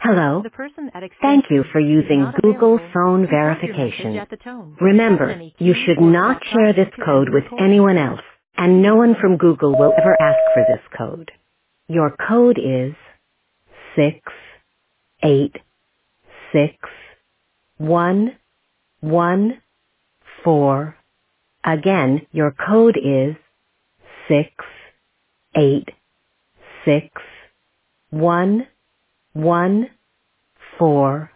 Hello. The person at Thank you extension for is using not Google available. Phone Record your message Verification. at the tone. Press Remember, any you key should or not stop share talking this to end code the with recording. anyone else, and no one from Google will ever ask for this code. Your code is 686114. Again, your code is 686114.